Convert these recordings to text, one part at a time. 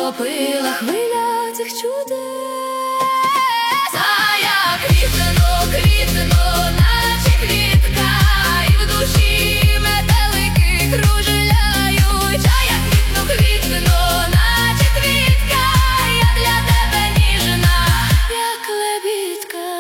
охопила хвиля цих чудес. А я квітну, квітну, наче квітка, і в душі метелики кружляють. А я квітну, квітну, наче квітка, я для тебе ніжна, як лебідка.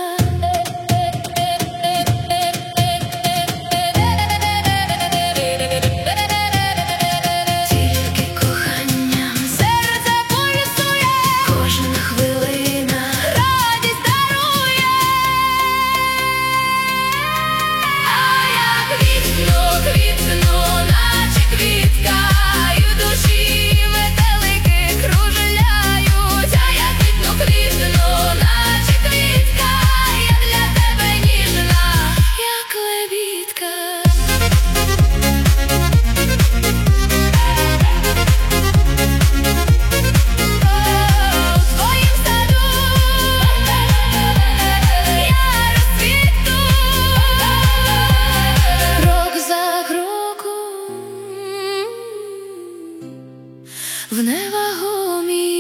Тільки коханням серце пульсує, кожна хвилина радість дарує. А я квітну, квітну, наче квітка, і в душі метелики кружляють. А я квітну, квітну, наче квітка, я для тебе ніжна, як лебідка. У твоїм саду я розцвіту, крок за кроком в невагомій